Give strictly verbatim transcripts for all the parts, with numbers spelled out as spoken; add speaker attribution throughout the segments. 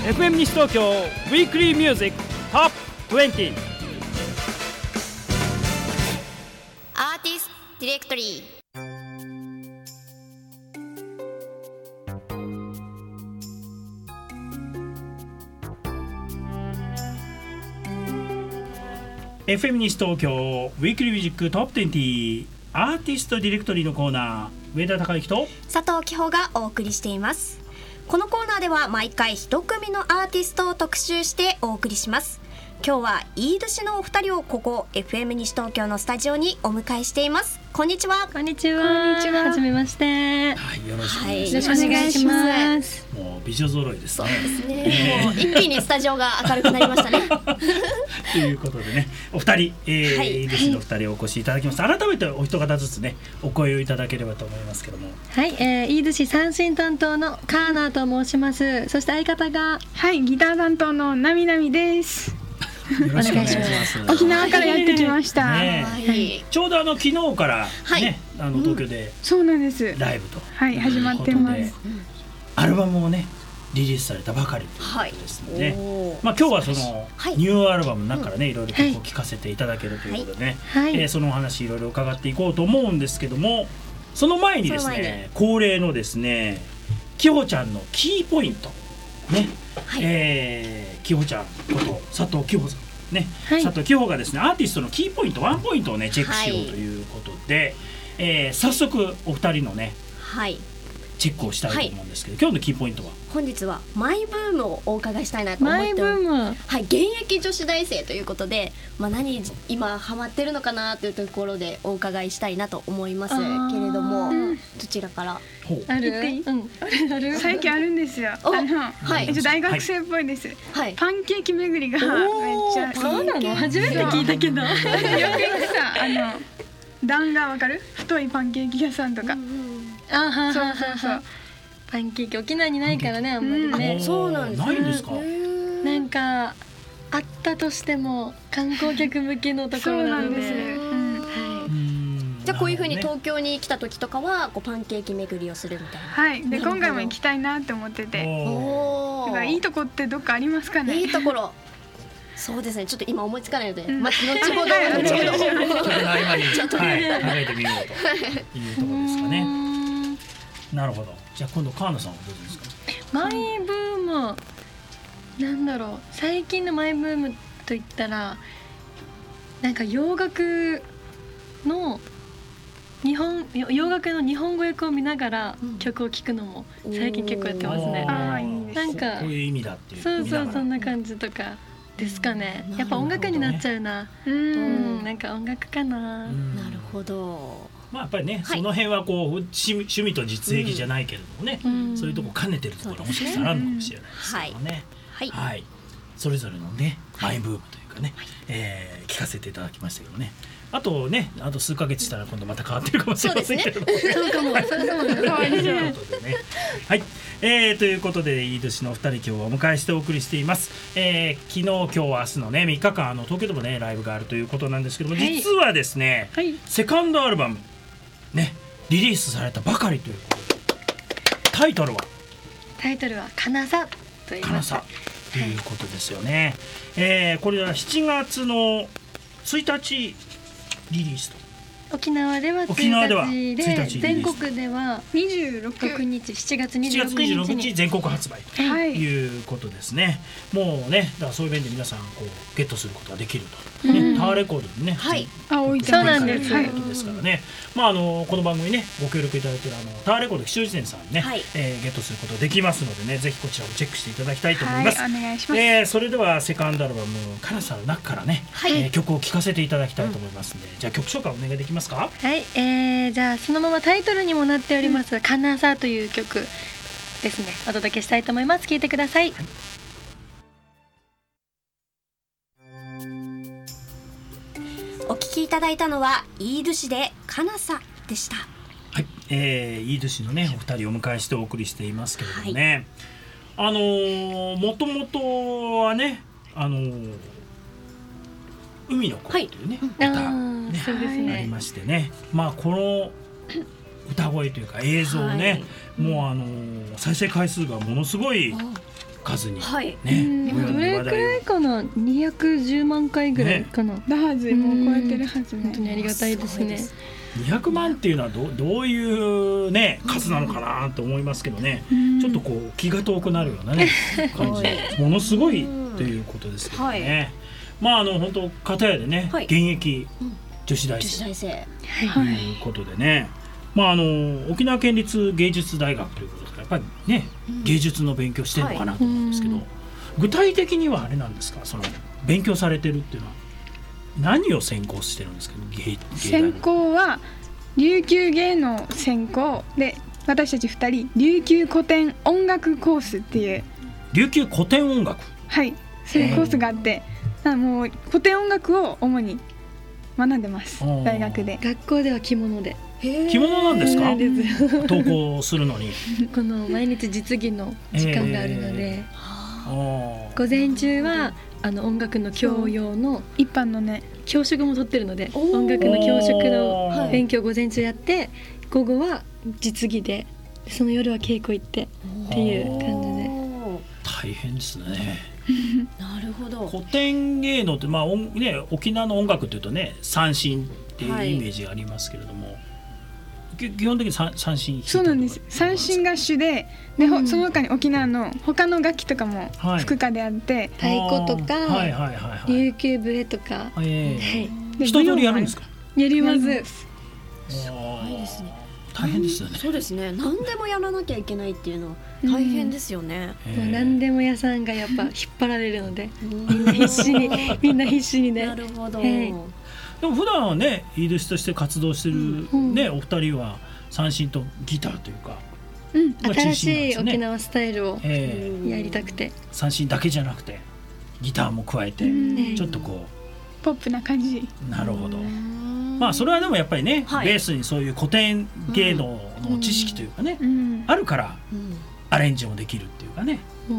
Speaker 1: エフエム 西東京ウィークリーミュージックトップにじゅう。
Speaker 2: アーティストディレクトリー。
Speaker 3: エフエム 西東京ウィークリーミュージックトップにじゅうアーティストディレクトリーのコーナー、上田孝之と
Speaker 2: 佐藤紀穂がお送りしています。このコーナーでは毎回一組のアーティストを特集してお送りします。今日はイードシのお二人をここ エフエム 西東京のスタジオにお迎えしています。こんにちは。
Speaker 4: こんにちは。はじめまして。
Speaker 3: はい、よろしくお
Speaker 2: はい、
Speaker 3: 願いします。
Speaker 2: よろしくお願いします。
Speaker 3: もう美女揃いですね。
Speaker 2: そうですね。もう一気にスタジオが明るくなりましたね。
Speaker 3: ということでね、お二人、えー
Speaker 2: はい、
Speaker 3: イードシのお二人お越しいただきました。改めてお一方ずつね、お声をいただければと思いますけども。
Speaker 4: はい、えー、イードシ三振担当のカーナーと申します。そして相方が
Speaker 5: はいギター担当のなみなみです。
Speaker 3: よろしくお願いします。
Speaker 5: 沖縄からやってきました。
Speaker 3: ね
Speaker 2: はい、
Speaker 3: ちょうどあの昨日からね、
Speaker 2: はい、
Speaker 3: あの東京で
Speaker 5: そうなんです。
Speaker 3: ライブと
Speaker 5: はい始まってます。
Speaker 3: アルバムもねリリースされたばかりということですので、
Speaker 2: はい、
Speaker 3: まあ今日はその
Speaker 2: はい、
Speaker 3: ニューアルバムの中からねいろいろ曲を聴かせていただけるということでね、
Speaker 4: はい
Speaker 3: えー、そのお話いろいろ伺っていこうと思うんですけども、その前にですね恒例のですねきほちゃんのキーポイントね、はい、えー、きほちゃんこと佐藤きほさんね、はい、佐藤紀穂がですねアーティストのキーポイントワンポイントをねチェックしようということで、はい、えー、早速お二人のね、はい、チェックをしたいと思うんですけど、はい、今日のキーポイントは
Speaker 2: 本日はマイブームをお伺いしたいなと思って
Speaker 4: マイブーム、
Speaker 2: はい、現役女子大生ということで、まあ、何今ハマってるのかなというところでお伺いしたいなと思いますけれども、どちらから
Speaker 4: ある？
Speaker 5: うん、ある最近あるんですよ。あの、はい、大学生っぽいです、はい、パンケーキ巡りがめっちゃ
Speaker 4: そうなの？初めて聞いたけどよく
Speaker 5: 行くさ、あの段がわかる？太いパンケーキ屋さんとか、うんうん、
Speaker 4: あはは
Speaker 5: そうそうそう
Speaker 4: パンケーキ沖縄にないからね、あんまりね、
Speaker 2: うん、そうなんですね。
Speaker 3: ないんですか？
Speaker 4: なんかあったとしても観光客向けのところなので、そうなんです、うん、
Speaker 2: はい、じゃあこういう風に東京に来た時とかはこうパンケーキ巡りをするみたいな。
Speaker 5: はい、で今回も行きたいなって思ってて、おだからいいとこってどっかありますかね？
Speaker 2: いいところそうですね、ちょっと今思いつかないので、うん、まあ、後ほど後ほどちょっと
Speaker 3: 合間にちょっと、はい、考えてみようというところですかね。なるほど。じゃあ今度川野さんはどうですか？
Speaker 4: マイブームなんだろう、最近のマイブームといったらなんか洋楽の日本洋楽の日本語訳を見ながら曲を聴くのも最近結構やってますね。
Speaker 5: あいいです。
Speaker 4: なんか
Speaker 3: こういう意味だっていう。
Speaker 4: そうそう、そんな感じとかですかね。やっぱ音楽になっちゃうな。うん、なんか音楽かな。
Speaker 2: なるほど。
Speaker 3: まあやっぱりね、はい、その辺はこう趣味、趣味と実益じゃないけれどもね、うん、そういうとこ兼ねてるところもしかしたらあるのかもしれないですけどね。はい、はい、それぞれのねマイブームというかね、はい、えー、聞かせていただきましたけどね。あとね、あと数ヶ月したら今度また変わってるかもしれませんけども、
Speaker 4: そうかも、そうかも、変わりそう。
Speaker 3: はい、えー、ということでイードシのお二人今日はお迎えしてお送りしています。えー、昨日今日明日のねみっかかんあの東京でもねライブがあるということなんですけども、はい、実はですね、はい、セカンドアルバムねリリースされたばかりということで、タイトルは
Speaker 4: タイトルはかなさと言います。
Speaker 3: かなさということですよね。はい、えー、これはしちがつのついたちリリースと。
Speaker 4: 沖縄ではついたちで、全国ではにじゅうろくにちしちがつにじゅうろくにちに
Speaker 3: 全国発売ということですね。はい、もうね、だからそういう面で皆さんこうゲットすることができると、ね、うん、タワーレコードでね、
Speaker 2: はい、
Speaker 5: あ、置いて
Speaker 4: そうなんです。
Speaker 3: ということですからね。まああのこの番組ねご協力いただいているあのタワーレコード吉祥寺店さんね、はい、えー、ゲットすることができますのでね、ぜひこちらをチェックしていただきたいと思います。
Speaker 5: はい、お願いします。
Speaker 3: えー、それではセカンドアルバムかなさの中からね、はい、えー、曲を聴かせていただきたいと思いますので、うん、じゃあ曲紹介お願いできますか？
Speaker 4: はい、えー、じゃあそのままタイトルにもなっております、うん、かなさという曲ですね、お届けしたいと思います。聴いてください。はい、
Speaker 2: お聴きいただいたのはイードシでかなさでした。
Speaker 3: はい、えー、イードシのねお二人をお迎えしてお送りしていますけれどもね、はい、あのー、もともとはね、あのー、海の声というね、はい、歌、ね、
Speaker 4: そうですね、
Speaker 3: ありましてね、まあこの歌声というか映像ね、はい、もうあのー、再生回数がものすごい数に、
Speaker 2: はい
Speaker 3: ね、
Speaker 4: どれくらいかな、にひゃくじゅうまんかいぐらいかな、ね、
Speaker 5: だはず、もう超えてるはずね。
Speaker 4: 本当にありがたいですね。
Speaker 3: にひゃくまんっていうのは ど, どういう、ね、数なのかなと思いますけどね、うん、ちょっとこう気が遠くなるような、ね、感じでものすごいということですけどね、はい、まああの本当片やでね、はい、現役女子大生、うん、女子大生ということでね、まあ、あの沖縄県立芸術大学ということですからやっぱりね、うん、芸術の勉強してるのかなと思うんですけど、はい、具体的にはあれなんですか、その勉強されてるっていうのは何を専攻してるんですか。芸
Speaker 5: 専攻は琉球芸能専攻で、私たちふたり琉球古典音楽コースっていう
Speaker 3: 琉球古典音楽、
Speaker 5: はい、そういうコースがあって、あもう古典音楽を主に学んでます。大学で。
Speaker 4: 学校では着物で。
Speaker 3: 着物なんですか。登校するのに
Speaker 4: この毎日実技の時間があるので、午前中はあの音楽の教養の
Speaker 5: 一般のね
Speaker 4: 教職も取ってるので、音楽の教職の勉強を午前中やって、午後は実技で、その夜は稽古行ってっていう感じで。
Speaker 3: 大変ですね
Speaker 2: なるほど。
Speaker 3: 古典芸能って、まあ音ね、沖縄の音楽っていうとね三線っていうイメージがありますけれども、はい、基本的に三線。
Speaker 5: そうなんです。三線が主で、で、うん、その他に沖縄の他の楽器とかも吹くかであって、
Speaker 4: はい、太鼓とか、はいはいはいはい、琉球笛とか、
Speaker 3: えーはい、一通りやるんですか。
Speaker 4: やります。
Speaker 2: すごいですね。
Speaker 3: 大変ですよね。
Speaker 2: そうですね。何でもやらなきゃいけないっていうのは大変ですよね。
Speaker 4: うん、何でも屋さんがやっぱ引っ張られるので、みんな必死にみんな必死にね。
Speaker 2: なるほど。
Speaker 4: はい、
Speaker 3: でも普段はね、イーデスとして活動してる、うんね、お二人は三振とギターというか、
Speaker 4: うん、新しい沖縄スタイルをやりたくて、えー、
Speaker 3: 三振だけじゃなくてギターも加えて、うん、ちょっとこ
Speaker 5: うポップな感じ。
Speaker 3: なるほど。まあそれはでもやっぱりね、はい、ベースにそういう古典芸能の知識というかね、うん、あるからアレンジもできるっていうかね、うん、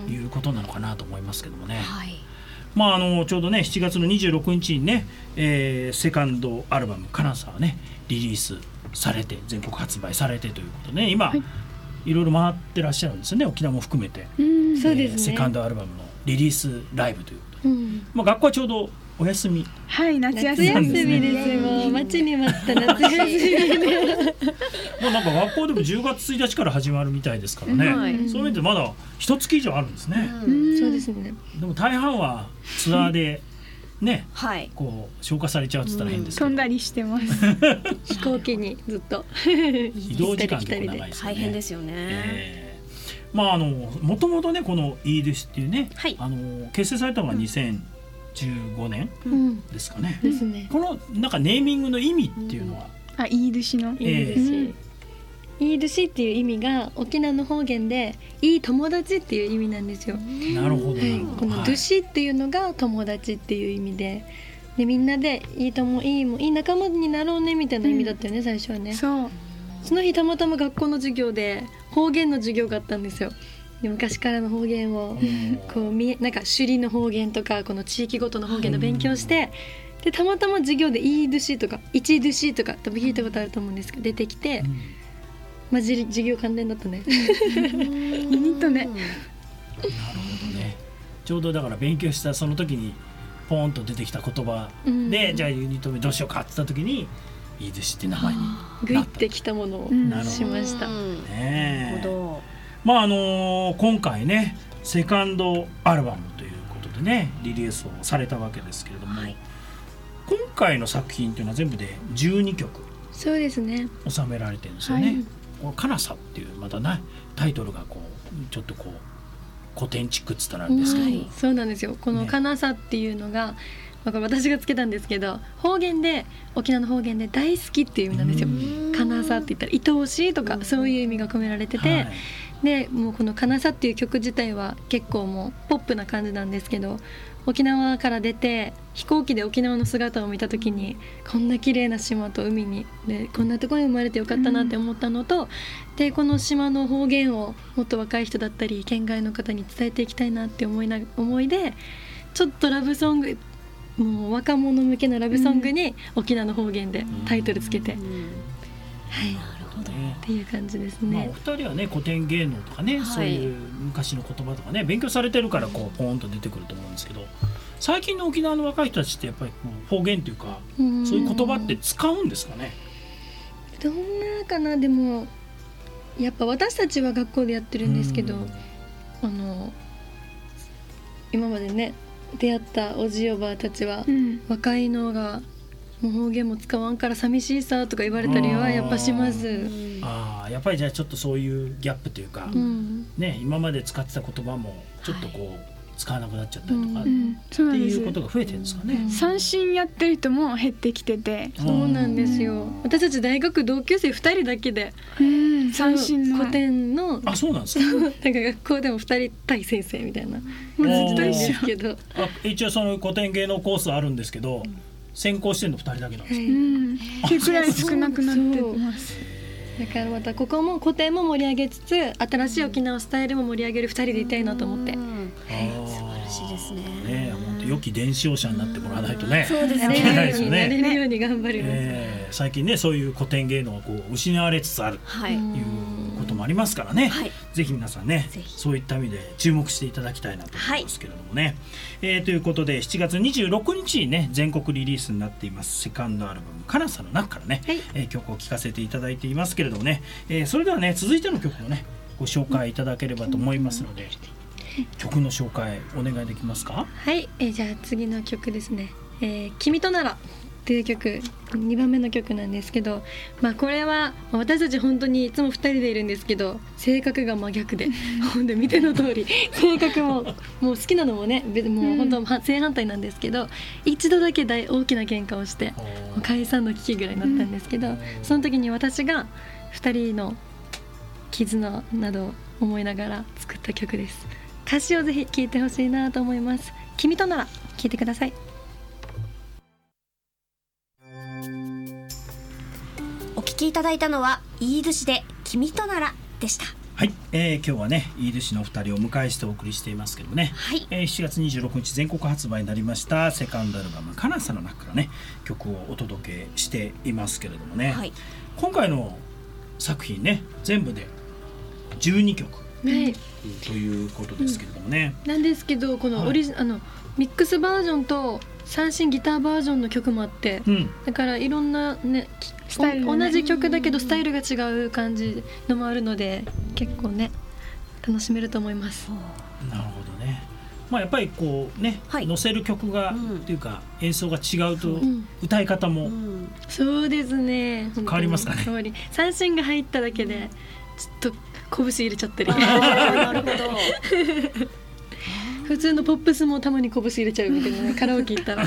Speaker 3: いうことなのかなと思いますけどもね、はい、まああのちょうどねしちがつのにじゅうろくにちにね、えー、セカンドアルバム「カナサ」はねリリースされて全国発売されてということで、ね、今、はい、いろいろ回ってらっしゃるんですよね、沖縄も含めて、
Speaker 4: うんそうですね、
Speaker 3: セカンドアルバムのリリースライブということで、うんまあ、学校はちょうどお休み。
Speaker 5: はい、夏休み
Speaker 4: ですね。ですもう待ちに待った夏休みで
Speaker 3: もうなんか学校でもじゅうがつついたちから始まるみたいですからね、はい、そういう意味でまだ一月以上あるんですね、
Speaker 4: うん、そうですね。
Speaker 3: でも大半はツアーでね、うん、こう消化されちゃうって言ったら変ですけど、
Speaker 5: うん、飛んだりしてます
Speaker 4: 飛行機にずっと
Speaker 3: 移動時間結構長いですよね。
Speaker 2: 大変ですよね、
Speaker 3: えー、まああのもともとねこのイーデスっていうね、はい、あの結成されたのがにせんじゅうごねんですかね、うんですね。このなんかネーミングの意味っていうのは、
Speaker 5: うん、あ、イードシの、
Speaker 4: えー、イードシっていう意味が沖縄の方言でいい友達っていう意味なんですよ。
Speaker 3: なるほど、はい、
Speaker 4: このドゥシっていうのが友達っていう意味で、でみんなでいい友いいもいい仲間になろうねみたいな意味だったよね、うん、最初はね。
Speaker 5: そう、
Speaker 4: その日たまたま学校の授業で方言の授業があったんですよ。昔からの方言をこう見なんか首里の方言とかこの地域ごとの方言の勉強して、でたまたま授業でイードゥシとかイチドゥシとか多分聞いたことあると思うんですけど出てきて、うん、まじ授業関連だったね。ユ
Speaker 5: ニットね。なる
Speaker 3: ほどね。ちょうどだから勉強したその時にポーンと出てきた言葉で、うん、じゃあユニット目どうしようかって言った時にイードゥシって名前になった。
Speaker 4: グイってきたものをしました。
Speaker 3: なるほど。まああのー、今回ねセカンドアルバムということでねリリースをされたわけですけれども、はい、今回の作品というのは全部でじゅうにきょく
Speaker 4: そうですね
Speaker 3: 収められてるんですよね、はい、このカナサっていうまたねタイトルがこうちょっとこう古典チックっつったらあるんですけど、はい、
Speaker 4: そうなんですよ。このカナサっていうのが、ね、私がつけたんですけど方言で沖縄の方言で大好きっていう意味なんですよ。カナサって言ったら愛おしいとかそういう意味が込められてて、はい、でもうこの「カナサ」っていう曲自体は結構もうポップな感じなんですけど、沖縄から出て飛行機で沖縄の姿を見た時にこんな綺麗な島と海にでこんなところに生まれてよかったなって思ったのと、うん、でこの島の方言をもっと若い人だったり県外の方に伝えていきたいなって思いな思いでちょっとラブソングもう若者向けのラブソングに沖縄の方言でタイトルつけてはい、
Speaker 2: なるほど。
Speaker 4: っていう感じです
Speaker 3: まあ、
Speaker 4: ね。
Speaker 3: お二人はね古典芸能とかね、
Speaker 2: はい
Speaker 3: そういう昔の言葉とかね勉強されてるからこうポーンと出てくると思うんですけど、最近の沖縄の若い人たちってやっぱりこう方言というか
Speaker 4: うん
Speaker 3: そういう言葉って使うんですかね。
Speaker 4: どんなかな。でもやっぱ私たちは学校でやってるんですけど、
Speaker 3: うん
Speaker 4: あの今までね出会ったおじおばあたちは、
Speaker 5: うん
Speaker 4: 若いのがもう方言も使わんから寂しいさとか言われたりはやっぱします。
Speaker 3: ああやっぱりじゃあちょっとそういうギャップというか、
Speaker 4: うん
Speaker 3: ね今まで使ってた言葉もちょっとこう、使わなくなっちゃったりとか、
Speaker 4: う
Speaker 3: っ
Speaker 5: うんそうなんです
Speaker 3: ていうことが増えてるんですかね。
Speaker 5: 三振やってる人も減ってきてて、
Speaker 4: そうなんですよ。私たち大学同級生ふたりだけで
Speaker 5: うん、三振の
Speaker 4: 古典の
Speaker 3: あそうなんですか。
Speaker 4: なんか学校でもふたり対先生みたいな
Speaker 5: もうずっと一緒
Speaker 4: ですけど、
Speaker 3: あ一応その古典芸能コースあるんですけど、専攻してるのふたりだけなんですか。
Speaker 5: うんってくらい少なくなってます。
Speaker 4: だからまたここも古典も盛り上げつつ新しい沖縄スタイルも盛り上げるふたりでいたいなと思って。
Speaker 2: うん
Speaker 3: あー
Speaker 2: 素晴らしいですね。
Speaker 3: ね本当良き伝承者になってもらわないとね。
Speaker 2: そうです
Speaker 3: いけないですよ
Speaker 4: なれ
Speaker 3: ね。
Speaker 4: るように頑張ります。
Speaker 3: えー最近ねそういう古典芸能がこう失われつつある
Speaker 2: はい。
Speaker 3: ということもありますからね、
Speaker 2: はい
Speaker 3: ぜひ皆さんね
Speaker 2: ぜひ
Speaker 3: そういった意味で注目していただきたいなと思いますけれどもね、えーということでしちがつにじゅうろくにちにね全国リリースになっていますセカンドアルバム「かなさ」の中からね、
Speaker 4: はい
Speaker 3: えー曲を聴かせていただいていますけれどもね、えーそれではね続いての曲をねご紹介いただければと思いますので、曲の紹介お願いできますか。
Speaker 4: はい、えーじゃあ次の曲ですね。えー君とならっていう曲にばんめの曲なんですけど、まあこれは私たち本当にいつもふたりでいるんですけど性格が真逆で本当見ての通り性格ももう好きなのもね別にもう本当は正反対なんですけど、一度だけ大大きな喧嘩をしてもう解散の危機ぐらいになったんですけど、その時に私がふたりの絆などを思いながら作った曲です。歌詞をぜひ聴いてほしいなと思います。君となら聴いてください。
Speaker 2: お聞きいただいたのは飯寿司で君とならでした。
Speaker 3: はい、えー、今日はね飯寿司のお二人をお迎えしてお送りしていますけどもね、
Speaker 2: はい。
Speaker 3: えー、しちがつにじゅうろくにち全国発売になりましたセカンドアルバム「かなさ」の中からね曲をお届けしていますけれどもね、
Speaker 2: はい。
Speaker 3: 今回の作品ね全部でじゅうにきょく
Speaker 4: はい、
Speaker 3: ということですけれどもね、
Speaker 4: なんですけどこのオリジ、あのミックスバージョンと三振ギターバージョンの曲もあって、
Speaker 3: うん、
Speaker 4: だからいろんなね
Speaker 5: スタイルがね
Speaker 4: 同じ曲だけどスタイルが違う感じのもあるので結構ね楽しめると思います。
Speaker 3: なるほどね。まあやっぱりこうね、
Speaker 2: はい
Speaker 3: 載せる曲が、
Speaker 2: うん
Speaker 3: っていうか演奏が違うと
Speaker 4: ん
Speaker 3: 歌い方も、
Speaker 2: うん。
Speaker 4: そうですね。変
Speaker 3: わりますかね
Speaker 4: 変わり三振が入っただけでちょっと拳入れちゃったり
Speaker 2: あーなるほど。
Speaker 4: 普通のポップスもたまに拳入れちゃうみたいな、ね、カラオケ行ったら
Speaker 3: やっ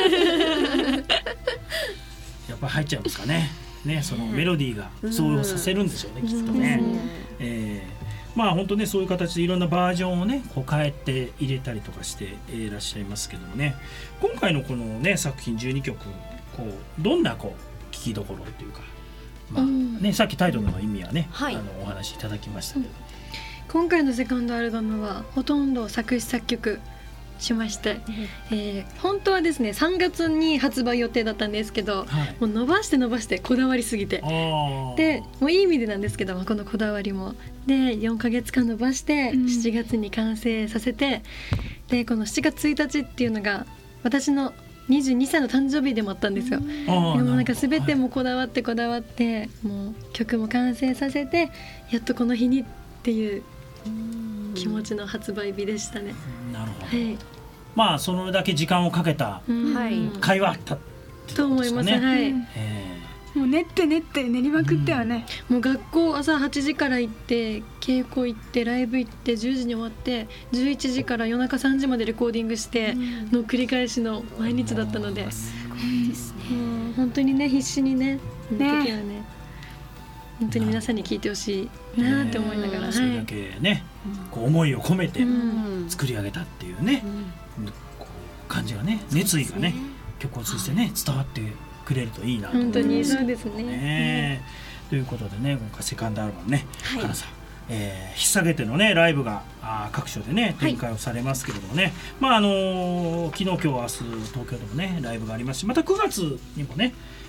Speaker 3: ぱり入っちゃうんですかね。ねそのメロディーがそうさせるんでしょうね、
Speaker 4: うん
Speaker 3: きっとね。
Speaker 4: うん
Speaker 3: えーまあ本当ねそういう形でいろんなバージョンをねこう変えて入れたりとかしていらっしゃいますけどもね、今回のこのね作品じゅうにきょくこうどんなこう聞きどころっていうか、まあ
Speaker 4: うん
Speaker 3: ねさっきタイトルの意味はね、
Speaker 2: はい
Speaker 3: あのお話しいただきましたけど、
Speaker 4: 今回のセカンドアルバムはほとんど作詞作曲しまして、えー本当はですねさんがつに発売予定だったんですけど、
Speaker 3: はい。
Speaker 4: もう伸ばして伸ばしてこだわりすぎて
Speaker 3: あー
Speaker 4: でもういい意味でなんですけど、まあこのこだわりもでよんかげつかん伸ばして
Speaker 5: うん
Speaker 4: しちがつに完成させて、でこのしちがつついたちっていうのが私のにじゅうにさいの誕生日でもあったんですよ。
Speaker 3: あー
Speaker 4: でもなんか
Speaker 3: るほど
Speaker 4: 全てもこだわってこだわって、もう曲も完成させてやっとこの日にっていう気持ちの発売日でしたね。
Speaker 3: なるほど。
Speaker 4: はい、
Speaker 3: まあそのだけ時間をかけた
Speaker 4: うん
Speaker 2: はい
Speaker 3: 会話あったって
Speaker 4: と思います。
Speaker 3: ことですかね。
Speaker 4: はい、
Speaker 5: うん
Speaker 3: え
Speaker 5: もう練って練って練りまくってはね、
Speaker 4: もう学校朝はちじから行って稽古行ってライブ行ってじゅうじに終わってじゅういちじから夜中さんじまでレコーディングしての繰り返しの毎日だったので、
Speaker 2: すごいですね。
Speaker 4: もう本当にね必死にねその時は
Speaker 5: ね
Speaker 4: ね本当に皆さんに聞いてほしいなって思いながら、
Speaker 3: それだ
Speaker 4: はい、
Speaker 3: けねこう思いを込めて
Speaker 4: うん
Speaker 3: 作り上げたっていうね、こう感じがね熱意がね曲を通じてね伝わってくれるといいなと思います
Speaker 4: 本当にそうですね。
Speaker 3: ね。ということでね今回セカンドアルバムね
Speaker 2: はい
Speaker 3: かなさん、えー、引っ提げてのねライブがあー各所でね展開をされますけれどもね、まああのー昨日今日明日東京でもねライブがありますし、またくがつにもね、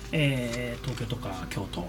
Speaker 3: えー、東京とか京都、
Speaker 4: はい、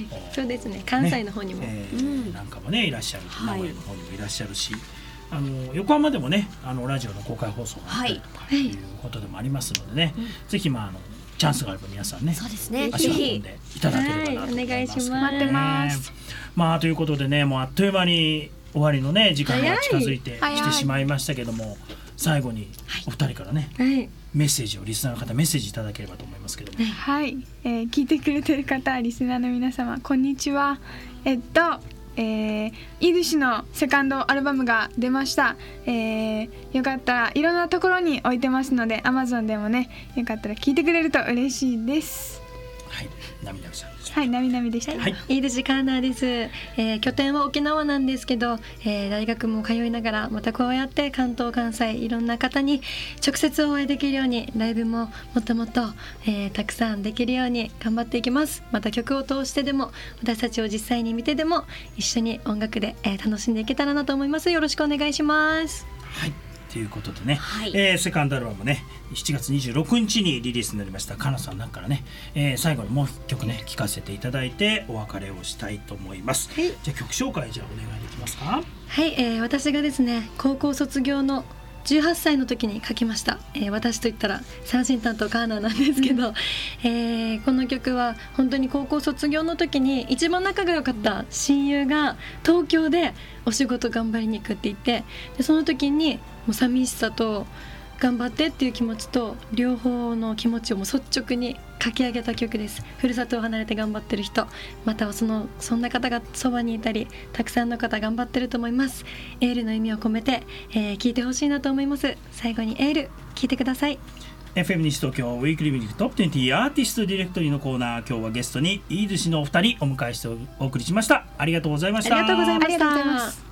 Speaker 4: そうですね、関西の方にも、
Speaker 3: ねえー
Speaker 2: うん、
Speaker 3: なんかもねいらっしゃる、
Speaker 2: はい、
Speaker 3: 名古屋の方にもいらっしゃるし、あの横浜でもねあのラジオの公開放送があったりとか、はい、いうことでもありますのでね、はい、ぜひまああのチャンスがあれば皆さんね、
Speaker 2: そうですね、
Speaker 3: 足を運んでいただければなと思います、
Speaker 4: はい、お願いします。
Speaker 5: 待ってます。
Speaker 3: まあということでね、もうあっという間に終わりのね時間が近づいてきてしまいましたけども、最後にお二人からね、はい、メッセージをリスナーの方メッセージいただければと思いますけども、
Speaker 5: はい、えー、聞いてくれてる方、リスナーの皆様こんにちは。えっとえー、イードゥシのセカンドアルバムが出ました、えー、よかったらいろんなところに置いてますので Amazon でもね、よかったら聞いてくれると嬉しいです。
Speaker 3: はい、なみなみさんです。
Speaker 5: はい、なみなみでした。
Speaker 4: はい、いいですカーナーです。えー、拠点は沖縄なんですけど、えー、大学も通いながらまたこうやって関東関西いろんな方に直接お会いできるように、ライブももっともっと、えー、たくさんできるように頑張っていきます。また曲を通してでも私たちを実際に見てでも一緒に音楽で、えー、楽しんでいけたらなと思います。よろしくお願いします。
Speaker 3: はい、ということでね、
Speaker 2: はい、
Speaker 3: えー、セカンドアルバムねしちがつにじゅうろくにちにリリースになりました。かなさんなんからね、えー、最後にもう一曲ね聴かせていただいてお別れをしたいと思います、はい、じゃあ曲紹介じゃあお願いできますか。
Speaker 4: はい、えー、私がですね高校卒業のじゅうはっさいの時に書きました、えー、私といったら三振担当カーナーなんですけど、えー、この曲は本当に高校卒業の時に一番仲が良かった親友が東京でお仕事頑張りに行くって言って、でその時にもう寂しさと頑張ってっていう気持ちと両方の気持ちをもう率直に書き上げた曲です。ふるさとを離れて頑張ってる人、またはそのそんな方がそばにいたり、たくさんの方頑張ってると思います。エールの意味を込めて、えー、聞いてほしいなと思います。最後にエール聞いてください。
Speaker 3: エフエム 西東京ウィークリーミュージックトップにじゅうアーティストディレクトリーのコーナー、今日はゲストにイードゥシのお二人お迎えしてお送りしました。ありがとうございました。
Speaker 4: ありがとうございました。
Speaker 5: ありがとうございます。